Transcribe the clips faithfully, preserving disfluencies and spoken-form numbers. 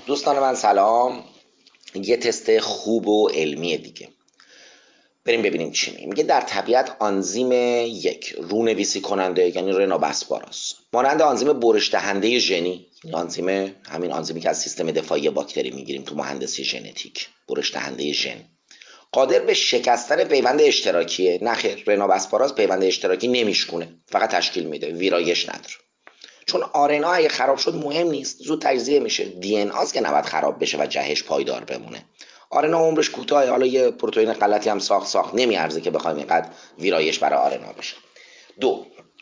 دوستان من سلام. یه تست خوب و علمی دیگه بریم ببینیم چی میگه. میگه در طبیعت آنزیم یک رونویسی کننده یعنی رنابسپاراس مانند آنزیم برش دهنده ژنی، آنزیم همین آنزیمی که از سیستم دفاعی باکتری میگیریم تو مهندسی ژنتیک، برش دهنده ژن، قادر به شکستن پیوند اشتراکیه. نه خیر، رنابسپاراس پیوند اشتراکی نمیشکونه، فقط تشکیل میده، ویرایش نداره. چون آر ان ا اگه خراب شد مهم نیست، زود تجزیه میشه. دی ان آست که نباید خراب بشه و جهش پایدار بمونه. آر ان ا عمرش کوتاه، حالا یه پروتئین غلطی هم ساخت ساخت نمیارزه که بخوایم اینقدر ویرایش برای آر ان ا بشه. دو،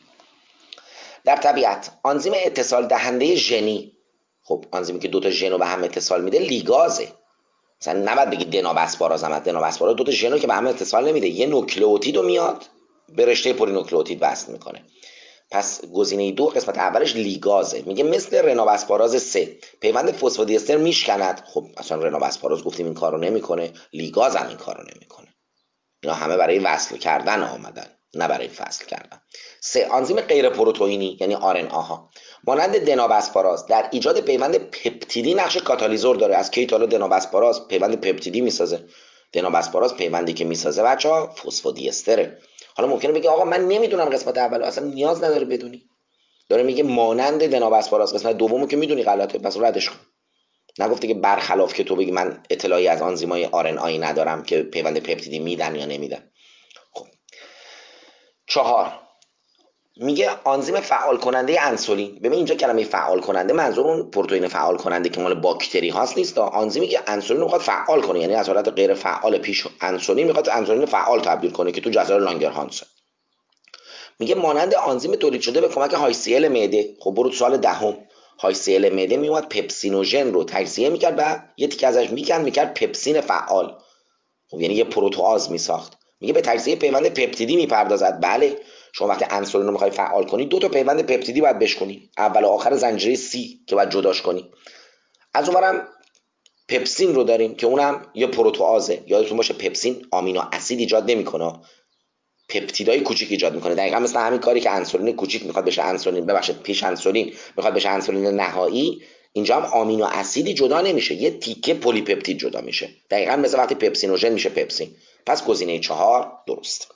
در طبیعت آنزیم اتصال دهنده ژنی، خب آنزیمی که دو تا ژن رو به هم اتصال میده لیگازه. مثلا نباید بگی دنابسپاراز، هم دنابسپاراز دو تا ژن رو که به هم اتصال نمیده، یه نوکلئوتید رو میاد به رشته پولینوکلئوتید وصل میکنه. پس گزینه دو قسمت اولش لیگازه. میگه مثل رنابسپاراز سه پیوند فسفودیستر میشکند. خب اصلا رنابسپاراز گفتیم این کارو نمیکنه، لیگاز هم این کارو نمیکنه. اینا همه برای وصل کردن آمدن، نه برای فصل کردن. سه، آنزیم غیر پروتئینی یعنی آر ان آ مانند دنابسپاراز در ایجاد پیوند پپتیدی نقش کاتالیزور داره. از کی تا حالا دنابسپاراز پیوند پپتیدی میسازه؟ دنابسپاراز پیوندی که میسازه بچه‌ها فسفودیستره. حالا ممکنه بگی آقا من نمیدونم قسمت اول، اصلا نیاز نداره بدونی. داره میگه مانند دنابسپاراز، قسمت دومو که میدونی غلطه، پس ردش کن. نگفته که برخلاف که تو بگی من اطلاعی از آنزیمای آر ان آی ندارم که پیوند پپتیدی میدن یا نمیدن. خب چهار، میگه آنزیم فعال کننده انسولین. ببین اینجا کلمه فعال کننده منظور اون پروتئین فعال کننده که مال باکتری هاست نیست، آنزیمی که انسولین رو میخواد فعال کنه، یعنی از حالت غیر فعال پیش انسولین میخواد انسولین فعال تبدیل کنه که تو جزر لانگرهانس. میگه مانند آنزیم تولید شده به کمک های سی ال معده. خب برو سال دهم، های سی ال معده میومد پپسینوژن رو تجزیه میکرد و یه تیکه ازش میکند میکرد پپسین فعال. خب یعنی یه پروتئاز میساخت. میگه به تجزیه پیوند پپتیدی میپردازد. بله، شما وقتی انسولین رو میخوای فعال کنی دو تا پیوند پپتیدی باید بشکنی، اول و آخر زنجیره سی که باید جداش کنی. از اونورم پپسین رو داریم که اونم یه پروتئازه. یادتون باشه پپسین آمینو اسید ایجاد نمیکنه، پپتیدای کوچیک ایجاد میکنه. دقیقاً مثل همین کاری که انسولین کوچیک میخواد بشه انسولین، ببخشید پیش انسولین میخواد بشه انسولین نهایی، اینجا هم آمینو اسیدی جدا نمیشه، یه تیکه پلی پپتید جدا میشه. دقیقاً مثل وقتی پپسینوژن میشه پپسین. پس گزینه چهار درست.